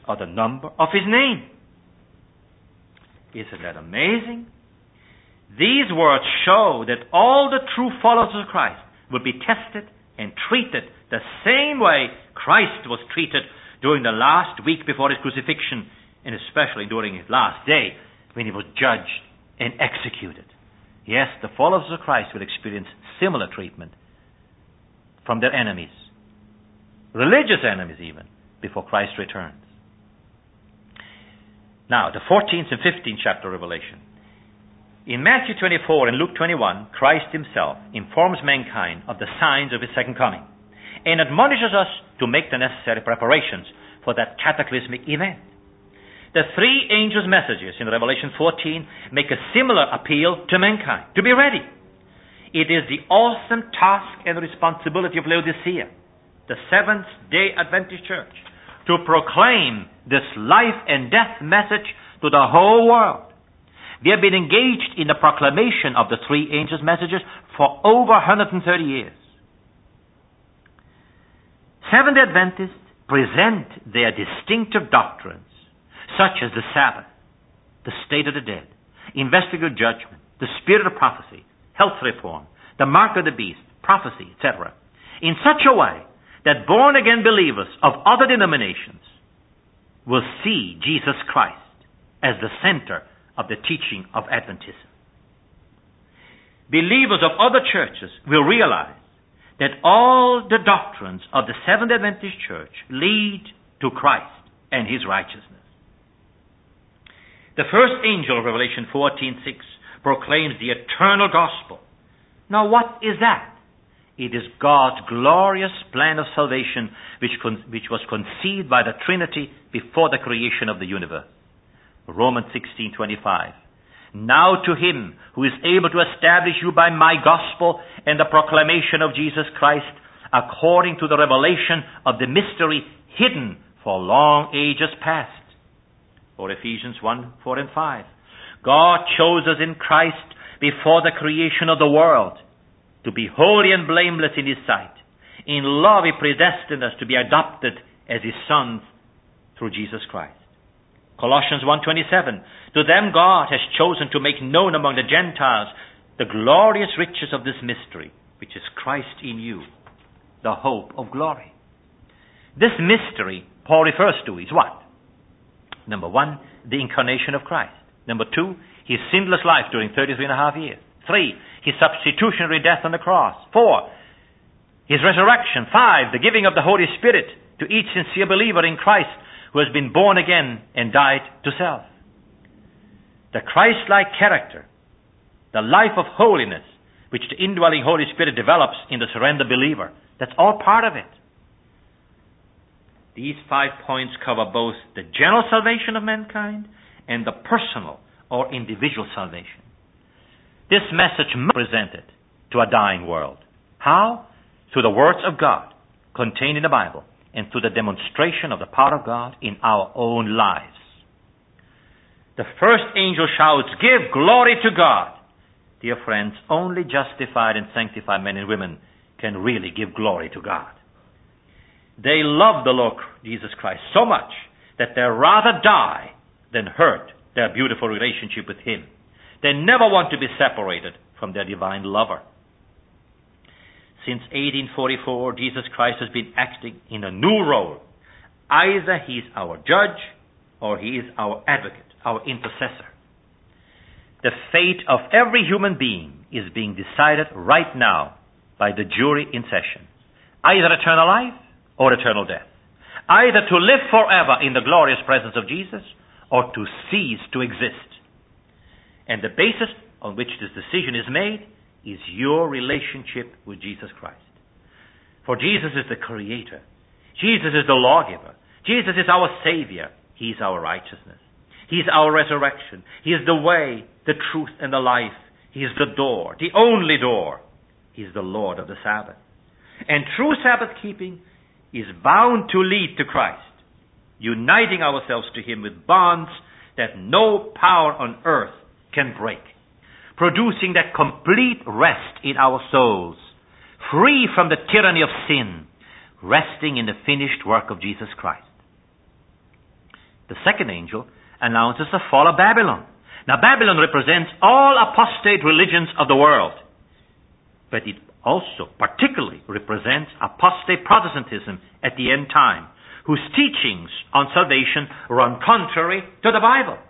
or the number of his name. Isn't that amazing? These words show that all the true followers of Christ will be tested and treated the same way Christ was treated during the last week before his crucifixion, and especially during his last day when he was judged and executed. Yes, the followers of Christ will experience similar treatment from their enemies, religious enemies even, before Christ returns. Now, the fourteenth and fifteenth chapter of Revelation. In Matthew twenty-four and Luke twenty-one, Christ himself informs mankind of the signs of his second coming and admonishes us to make the necessary preparations for that cataclysmic event. The three angels' messages in Revelation fourteen make a similar appeal to mankind to be ready. It is the awesome task and responsibility of Laodicea, the Seventh-day Adventist Church, to proclaim this life and death message to the whole world. They have been engaged in the proclamation of the three angels' messages for over one hundred thirty years. Seventh-day Adventists present their distinctive doctrines, such as the Sabbath, the state of the dead, investigative judgment, the spirit of prophecy, health reform, the mark of the beast, prophecy, et cetera, in such a way that born-again believers of other denominations will see Jesus Christ as the center of the teaching of Adventism. Believers of other churches will realize that all the doctrines of the Seventh-day Adventist Church lead to Christ and his righteousness. The first angel of Revelation fourteen six proclaims the eternal gospel. Now what is that? It is God's glorious plan of salvation which, con- which was conceived by the Trinity before the creation of the universe. Romans sixteen twenty-five. Now to him who is able to establish you by my gospel and the proclamation of Jesus Christ, according to the revelation of the mystery hidden for long ages past. Or Ephesians one, four and five. God chose us in Christ before the creation of the world to be holy and blameless in his sight. In love he predestined us to be adopted as his sons through Jesus Christ. Colossians one twenty-seven. To them God has chosen to make known among the Gentiles the glorious riches of this mystery, which is Christ in you, the hope of glory. This mystery Paul refers to is what? Number one, the incarnation of Christ. Number two, his sinless life during thirty-three and a half years. Three, his substitutionary death on the cross. Four, his resurrection. Five, the giving of the Holy Spirit to each sincere believer in Christ who has been born again and died to self. The Christ-like character, the life of holiness, which the indwelling Holy Spirit develops in the surrendered believer, that's all part of it. These five points cover both the general salvation of mankind and the personal or individual salvation. This message must be presented to a dying world. How? Through the words of God contained in the Bible and through the demonstration of the power of God in our own lives. The first angel shouts, "Give glory to God." Dear friends, only justified and sanctified men and women can really give glory to God. They love the Lord Jesus Christ so much that they rather die than hurt their beautiful relationship with him. They never want to be separated from their divine lover. Since eighteen forty-four, Jesus Christ has been acting in a new role. Either he is our judge or he is our advocate, our intercessor. The fate of every human being is being decided right now by the jury in session. Either eternal life or eternal death. Either to live forever in the glorious presence of Jesus or to cease to exist. And the basis on which this decision is made is your relationship with Jesus Christ. For Jesus is the Creator. Jesus is the Lawgiver. Jesus is our Savior. He is our righteousness. He is our resurrection. He is the way, the truth, and the life. He is the door, the only door. He is the Lord of the Sabbath. And true Sabbath keeping is bound to lead to Christ, uniting ourselves to him with bonds that no power on earth can break, producing that complete rest in our souls, free from the tyranny of sin, resting in the finished work of Jesus Christ. The second angel announces the fall of Babylon. Now, Babylon represents all apostate religions of the world. But it also particularly represents apostate Protestantism at the end time, whose teachings on salvation run contrary to the Bible.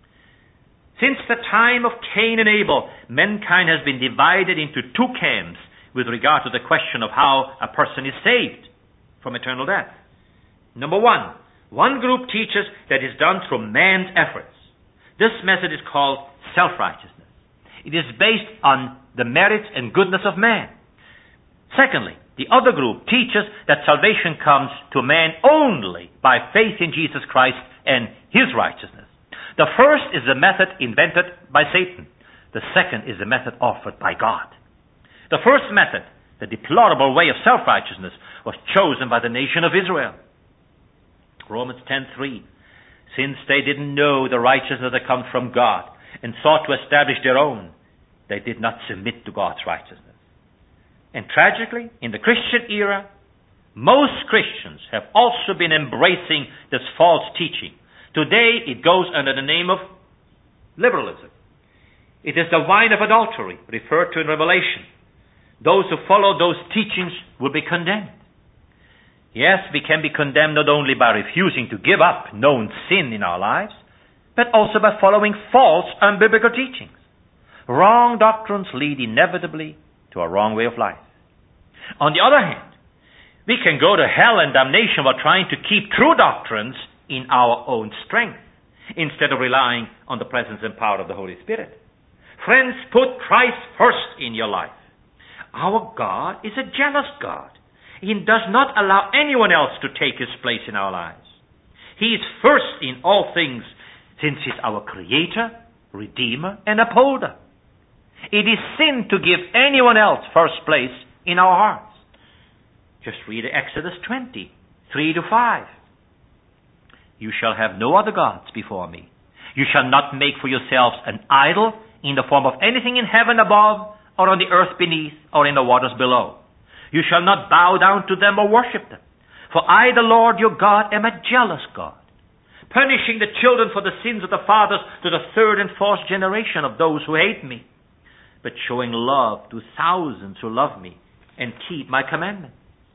Since the time of Cain and Abel, mankind has been divided into two camps with regard to the question of how a person is saved from eternal death. Number one, one group teaches that is done through man's efforts. This method is called self-righteousness. It is based on the merits and goodness of man. Secondly, the other group teaches that salvation comes to man only by faith in Jesus Christ and his righteousness. The first is the method invented by Satan. The second is the method offered by God. The first method, the deplorable way of self-righteousness, was chosen by the nation of Israel. Romans ten three. Since they didn't know the righteousness that comes from God and sought to establish their own, they did not submit to God's righteousness. And tragically, in the Christian era, most Christians have also been embracing this false teaching. Today, it goes under the name of liberalism. It is the wine of adultery, referred to in Revelation. Those who follow those teachings will be condemned. Yes, we can be condemned not only by refusing to give up known sin in our lives, but also by following false, unbiblical teachings. Wrong doctrines lead inevitably to a wrong way of life. On the other hand, we can go to hell and damnation while trying to keep true doctrines in our own strength, instead of relying on the presence and power of the Holy Spirit. Friends, put Christ first in your life. Our God is a jealous God. He does not allow anyone else to take his place in our lives. He is first in all things, since he is our Creator, Redeemer, and Upholder. It is sin to give anyone else first place in our hearts. Just read Exodus twenty, three to five. You shall have no other gods before me. You shall not make for yourselves an idol in the form of anything in heaven above, or on the earth beneath, or in the waters below. You shall not bow down to them or worship them. For I, the Lord your God, am a jealous God, punishing the children for the sins of the fathers to the third and fourth generation of those who hate me, but showing love to thousands who love me and keep my commandments.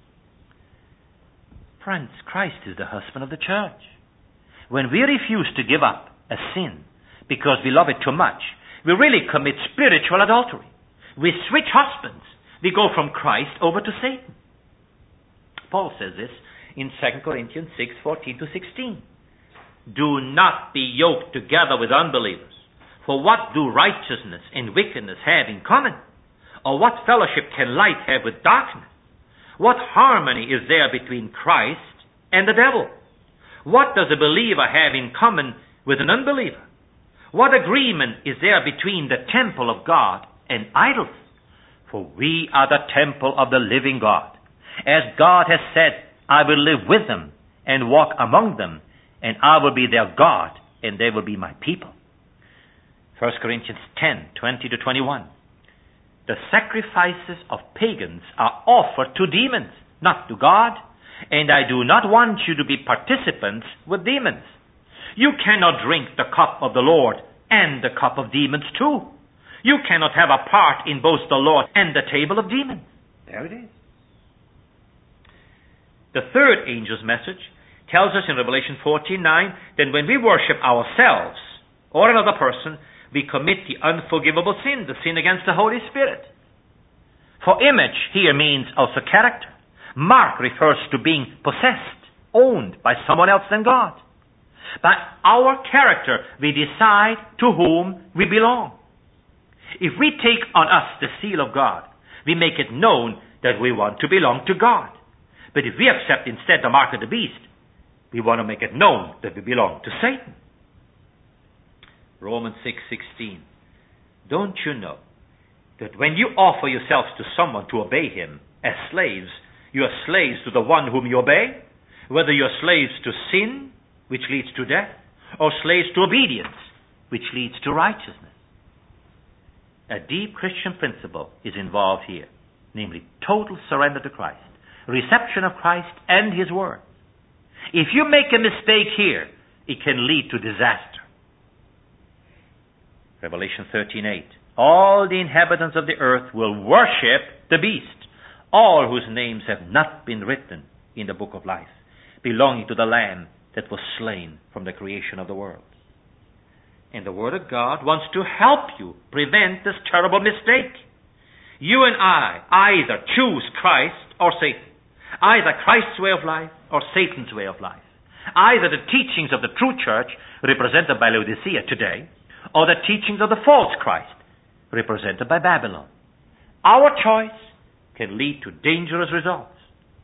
Friends, Christ is the husband of the church. When we refuse to give up a sin because we love it too much, we really commit spiritual adultery. We switch husbands. We go from Christ over to Satan. Paul says this in Second Corinthians six, fourteen to sixteen. Do not be yoked together with unbelievers. For what do righteousness and wickedness have in common? Or what fellowship can light have with darkness? What harmony is there between Christ and the devil? What does a believer have in common with an unbeliever? What agreement is there between the temple of God and idols? For we are the temple of the living God. As God has said, I will live with them and walk among them, and I will be their God, and they will be my people. First Corinthians ten, twenty to twenty-one. The sacrifices of pagans are offered to demons, not to God, and I do not want you to be participants with demons. You cannot drink the cup of the Lord and the cup of demons too. You cannot have a part in both the Lord and the table of demons. There it is. The third angel's message tells us in Revelation fourteen nine that when we worship ourselves or another person, we commit the unforgivable sin, the sin against the Holy Spirit. For image here means also character. Mark refers to being possessed, owned by someone else than God. By our character, we decide to whom we belong. If we take on us the seal of God, we make it known that we want to belong to God. But if we accept instead the mark of the beast, we want to make it known that we belong to Satan. Romans six sixteen. Don't you know that when you offer yourselves to someone to obey him as slaves, you are slaves to the one whom you obey, whether you are slaves to sin, which leads to death, or slaves to obedience, which leads to righteousness. A deep Christian principle is involved here, namely total surrender to Christ, reception of Christ and his word. If you make a mistake here, it can lead to disaster. Revelation thirteen eight. All the inhabitants of the earth will worship the beast, all whose names have not been written in the book of life, belonging to the Lamb that was slain from the creation of the world. And the Word of God wants to help you prevent this terrible mistake. You and I either choose Christ or Satan. Either Christ's way of life or Satan's way of life. Either the teachings of the true church, represented by Laodicea today, or the teachings of the false Christ, represented by Babylon. Our choice can lead to dangerous results.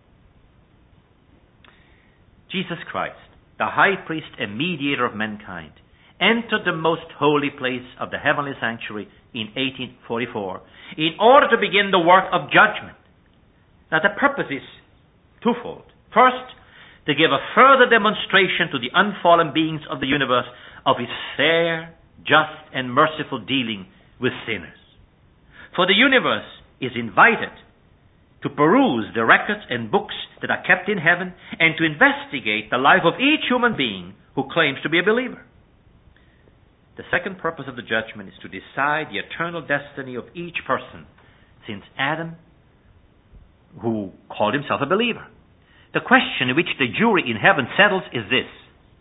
Jesus Christ, the high priest and mediator of mankind, entered the most holy place of the heavenly sanctuary in eighteen forty-four in order to begin the work of judgment. Now the purpose is twofold. First, to give a further demonstration to the unfallen beings of the universe of his fair, just, and merciful dealing with sinners. For the universe is invited to peruse the records and books that are kept in heaven and to investigate the life of each human being who claims to be a believer. The second purpose of the judgment is to decide the eternal destiny of each person since Adam, who called himself a believer. The question which the jury in heaven settles is this: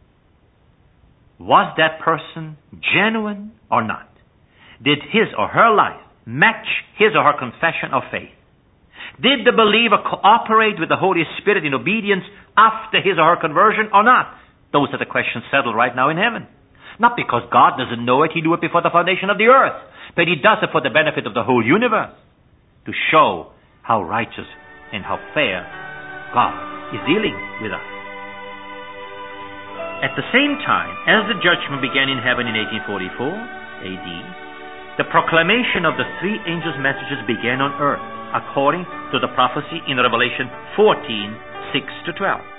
was that person genuine or not? Did his or her life match his or her confession of faith? Did the believer cooperate with the Holy Spirit in obedience after his or her conversion or not? Those are the questions settled right now in heaven. Not because God doesn't know it, he knew it before the foundation of the earth, but he does it for the benefit of the whole universe, to show how righteous and how fair God is dealing with us. At the same time, as the judgment began in heaven in eighteen forty-four A D, the proclamation of the three angels' messages began on earth, according to the prophecy in Revelation fourteen six to twelve.